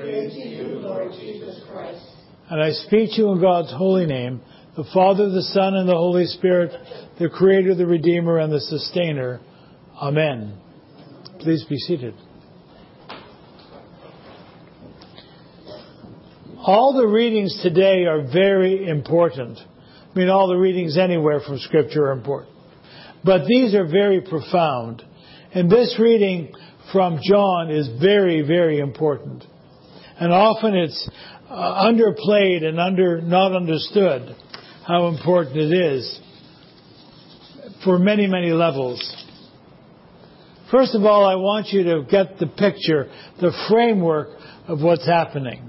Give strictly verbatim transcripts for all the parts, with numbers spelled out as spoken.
pray to you, Lord Jesus Christ. And I speak to you in God's holy name, the Father, the Son, and the Holy Spirit, the Creator, the Redeemer, and the Sustainer. Amen. Please be seated. All the readings today are very important. I mean, all the readings anywhere from Scripture are important. But these are very profound. And this reading from John is very, very important. And often it's uh, underplayed and under not understood how important it is for many, many levels. First of all, I want you to get the picture, the framework of what's happening.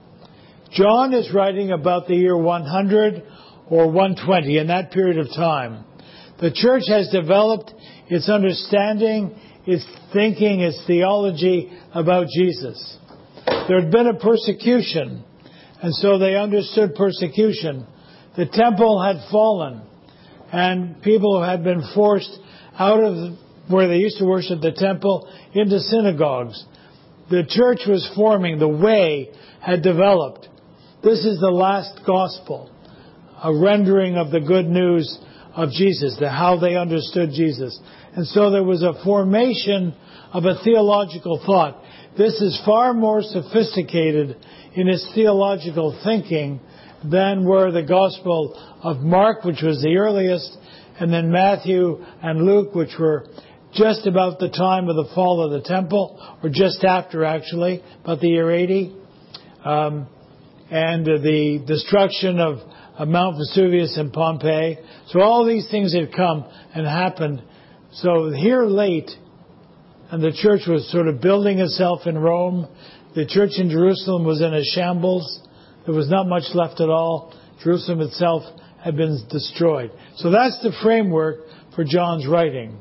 John is writing about the year one hundred or one twenty, in that period of time. The church has developed its understanding, its thinking, its theology about Jesus. There had been a persecution, and so they understood persecution. The temple had fallen, and people had been forced out of where they used to worship the temple into synagogues. The church was forming. The way had developed. This is the last gospel, a rendering of the good news of Jesus, the how they understood Jesus. And so there was a formation of a theological thought. This is far more sophisticated in its theological thinking than were the Gospel of Mark, which was the earliest, and then Matthew and Luke, which were just about the time of the fall of the temple, or just after actually, about the year eighty. Um, and uh, the destruction of, of Mount Vesuvius and Pompeii. So all these things had come and happened. So here late, and the church was sort of building itself in Rome. The church in Jerusalem was in a shambles. There was not much left at all. Jerusalem itself had been destroyed. So that's the framework for John's writing.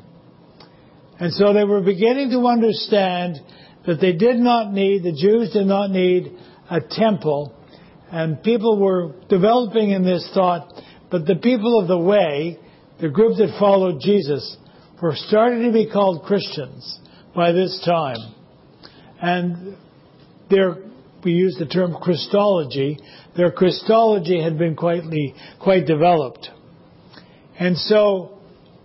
And so they were beginning to understand that they did not need, the Jews did not need a temple. And people were developing in this thought, but the people of the way, the group that followed Jesus, were starting to be called Christians by this time. And their, we use the term Christology, their Christology had been quite, quite developed. And so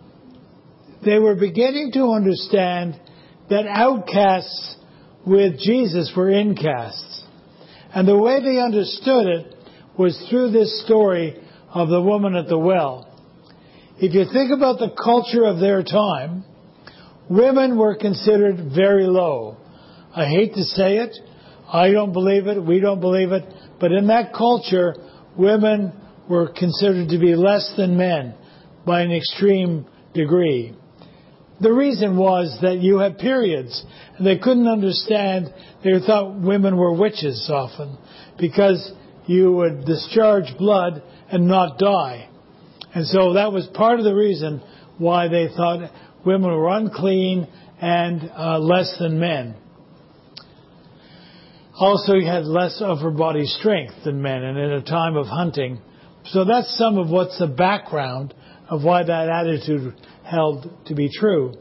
they were beginning to understand that outcasts with Jesus were incasts. And the way they understood it was through this story of the woman at the well. If you think about the culture of their time, women were considered very low. I hate to say it. I don't believe it. We don't believe it. But in that culture, women were considered to be less than men by an extreme degree. The reason was that you had periods, and they couldn't understand. They thought women were witches often, because you would discharge blood and not die. And so that was part of the reason why they thought women were unclean and uh, less than men. Also, you had less upper body strength than men, and in a time of hunting. So that's some of what's the background of why that attitude held to be true.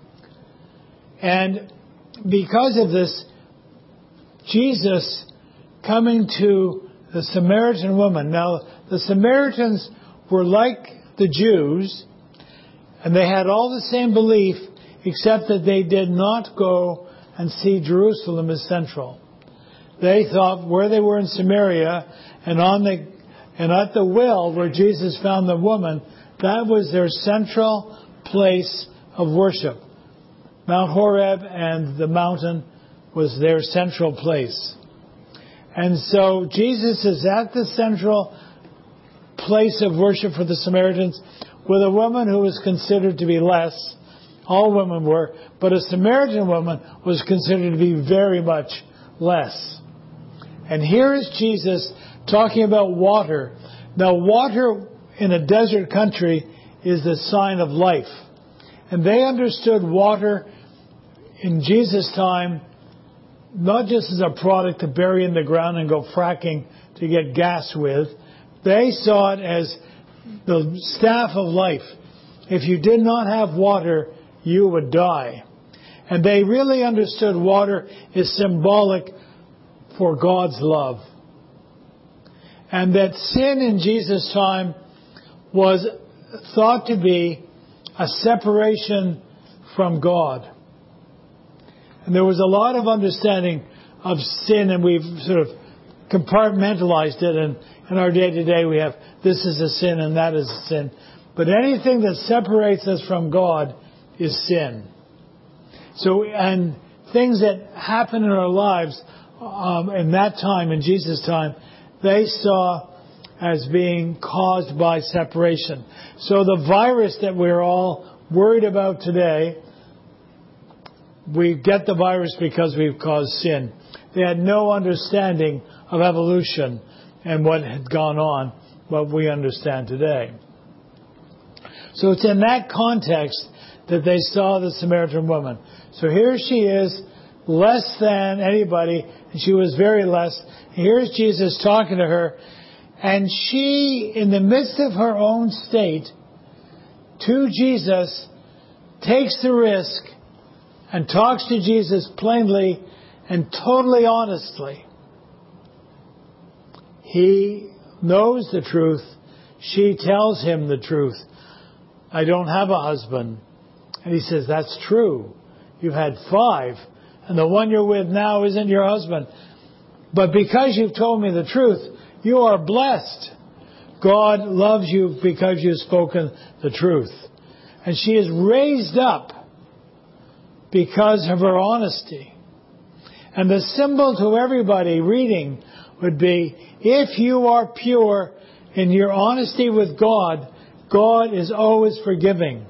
And because of this, Jesus coming to the Samaritan woman. Now, the Samaritans were like the Jews, and they had all the same belief, except that they did not go and see Jerusalem as central. They thought where they were in Samaria and on the and at the well where Jesus found the woman, that was their central place of worship. Mount Horeb and the mountain was their central place. And so Jesus is at the central place of worship for the Samaritans with a woman who was considered to be less. All women were, but a Samaritan woman was considered to be very much less. And here is Jesus talking about water. Now, water in a desert country is the sign of life. And they understood water in Jesus' time not just as a product to bury in the ground and go fracking to get gas with. They saw it as the staff of life. If you did not have water, you would die. And they really understood water is symbolic for God's love. And that sin in Jesus' time was thought to be a separation from God. And there was a lot of understanding of sin, and we've sort of compartmentalized it. And in our day-to-day we have this is a sin and that is a sin. But anything that separates us from God is sin. So, and things that happen in our lives um, in that time, in Jesus' time, they saw as being caused by separation. So the virus that we're all worried about today, we get the virus because we've caused sin. They had no understanding of evolution and what had gone on, what we understand today. So it's in that context that they saw the Samaritan woman. So here she is, less than anybody, and she was very less. Here's Jesus talking to her, and she, in the midst of her own state, to Jesus, takes the risk and talks to Jesus plainly and totally honestly. He knows the truth. She tells him the truth. I don't have a husband. And he says, that's true. You've had five, and the one you're with now isn't your husband. But because you've told me the truth, you are blessed. God loves you because you've spoken the truth. And she is raised up because of her honesty. And the symbol to everybody reading would be, if you are pure in your honesty with God, God is always forgiving.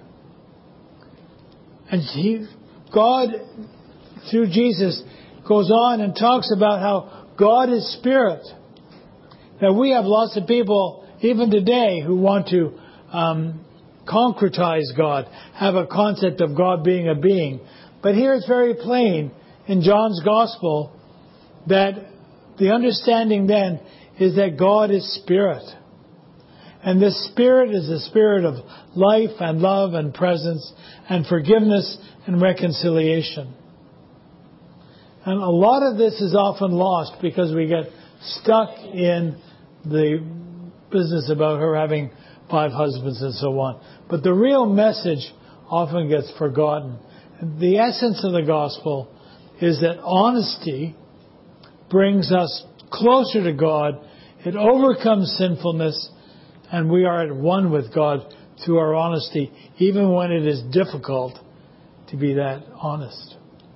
And he, God, through Jesus, goes on and talks about how God is spirit. Now, we have lots of people, even today, who want to um, concretize God, have a concept of God being a being. But here it's very plain in John's Gospel that the understanding then is that God is spirit. And this spirit is the spirit of life and love and presence and forgiveness and reconciliation. And a lot of this is often lost because we get stuck in the business about her having five husbands and so on. But the real message often gets forgotten. The essence of the gospel is that honesty brings us closer to God. It overcomes sinfulness, and we are at one with God through our honesty, even when it is difficult to be that honest.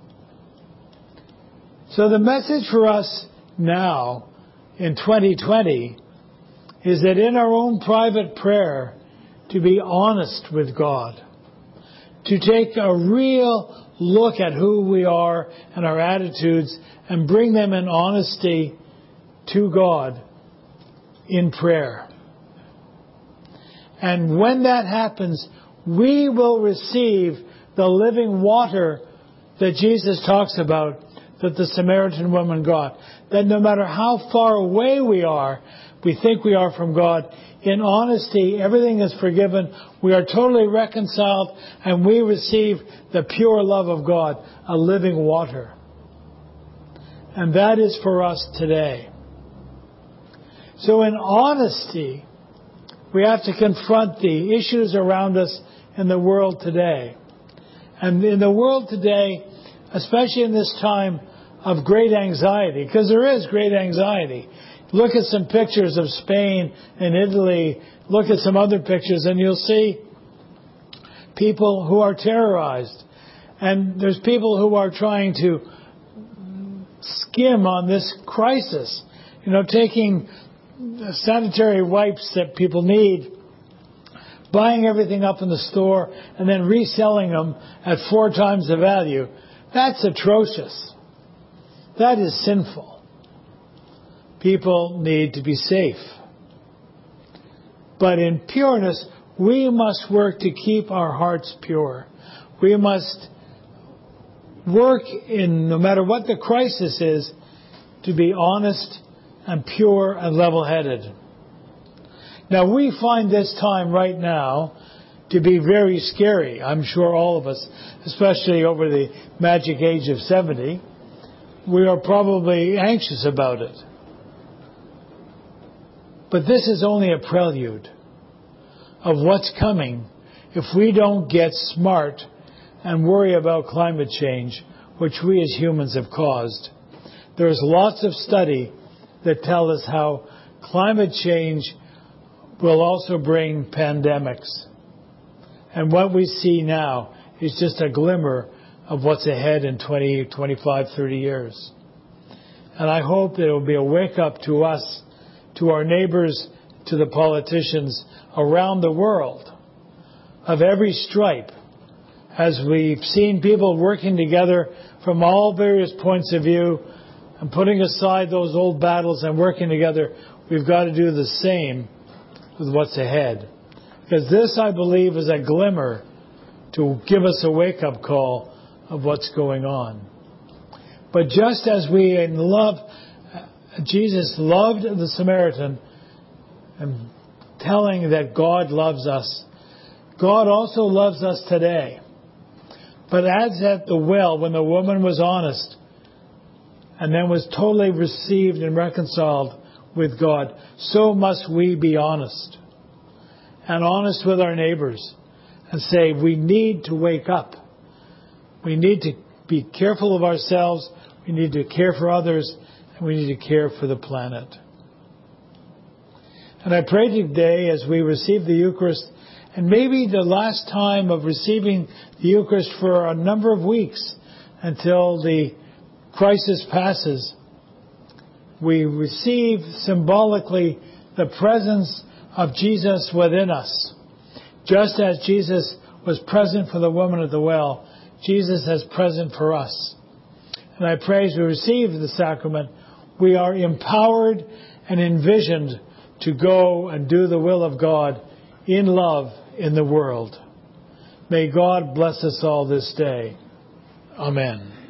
So the message for us now in twenty twenty is that in our own private prayer, to be honest with God, to take a real look at who we are and our attitudes and bring them in honesty to God in prayer. And when that happens, we will receive the living water that Jesus talks about, that the Samaritan woman got. That no matter how far away we are, we think we are from God, in honesty, everything is forgiven. We are totally reconciled, and we receive the pure love of God, a living water. And that is for us today. So in honesty, we have to confront the issues around us in the world today. And in the world today, especially in this time of great anxiety, because there is great anxiety. Look at some pictures of Spain and Italy. Look at some other pictures, and you'll see people who are terrorized. And there's people who are trying to skim on this crisis. You know, taking sanitary wipes that people need, buying everything up in the store, and then reselling them at four times the value. That's atrocious. That is sinful. People need to be safe. But in pureness, we must work to keep our hearts pure. We must work in, no matter what the crisis is, to be honest and pure and level-headed. Now, we find this time right now to be very scary. I'm sure all of us, especially over the magic age of seventy. we are probably anxious about it. But this is only a prelude of what's coming if we don't get smart and worry about climate change, which we as humans have caused. There's lots of study that tell us how climate change will also bring pandemics. And what we see now is just a glimmer of what's ahead in twenty, twenty-five, thirty years. And I hope that it will be a wake-up to us, to our neighbors, to the politicians around the world of every stripe, as we've seen people working together from all various points of view and putting aside those old battles and working together. We've got to do the same with what's ahead. Because this, I believe, is a glimmer to give us a wake-up call of what's going on. But just as we in love, Jesus loved the Samaritan and telling that God loves us, God also loves us today. But as at the well, when the woman was honest and then was totally received and reconciled with God, so must we be honest. And honest with our neighbors. And say, we need to wake up. We need to be careful of ourselves. We need to care for others. And we need to care for the planet. And I pray today as we receive the Eucharist, and maybe the last time of receiving the Eucharist for a number of weeks until the crisis passes, we receive symbolically the presence of Jesus within us. Just as Jesus was present for the woman at the well, Jesus is present for us. And I pray as we receive the sacrament, we are empowered and envisioned to go and do the will of God in love in the world. May God bless us all this day. Amen.